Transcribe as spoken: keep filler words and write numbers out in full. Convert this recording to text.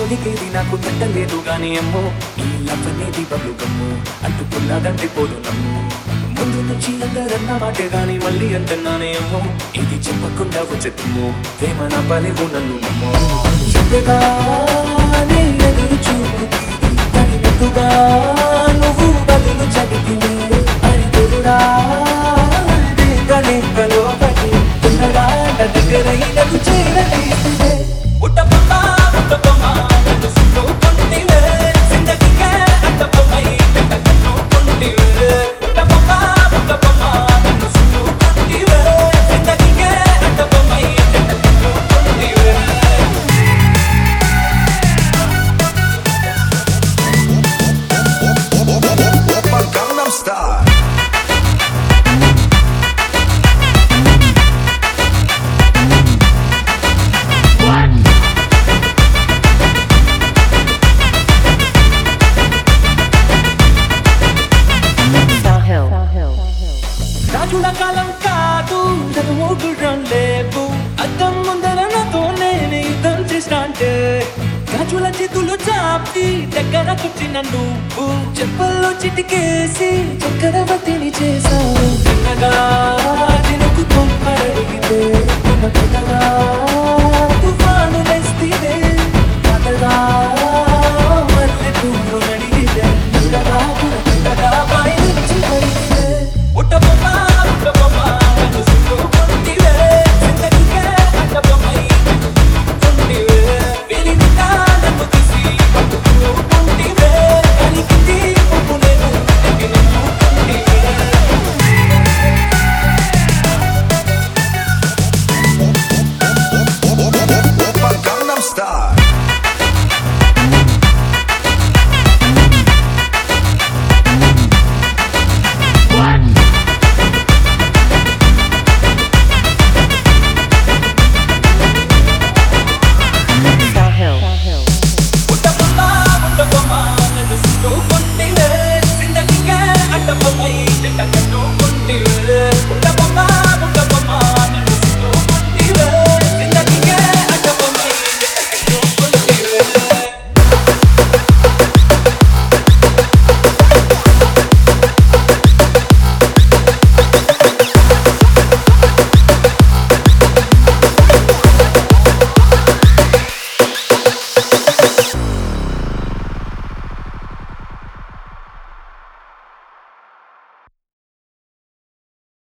పోలికేది నాకు తట్టలేదు గాని అమ్మో ఈ లవ్ అనేది బబ్లు గమ్ము అంటుకున్నదంటే పోదు నమ్ము ముందు నుంచి అందరన్న మాటే గాని మళ్ళీ అంటున్నానే అమ్మో ఇది చెప్పకుండా వచ్చేతుమ్ము ప్రేమ నా పలివు నన్ను నమ్మో చెప్పగానే ఎదురు చూపుకి తగినట్టుగా నువ్వు బదులు చదివితే అని తెలుడా గణేకలో పడి తున్నగా దగ్గరైనకు చేరదీస్తే ఉట్టపమ్మ ఉట్టపమ్మ నన్ను సుట్టుకుంటివే జిందగీకే అట్టపమ్మై పెట్టకట్టుకుంటివే ఉట్టపమ్మ ఉట్టపమ్మ నన్ను సుట్టుకుంటివే జిందగీకే అట్టపమ్మై పెట్టకట్టుకుంటివే Oppa Gangnam Style. రాజుల కాలం కాదు మూగుడం లేవు అద్దం ముందర నాతో నేను యుద్ధం చేసినా అంటే రాజుల చేతులు చాపి దగ్గర కూర్చిన నువ్వు చెప్పల్లో చిటికేసి చక్రవర్తిని చేశావు చిన్నగా తినుకు కొంపడిగితే పెద్దగా తుఫాను వేస్తే కథగా మళ్ళీ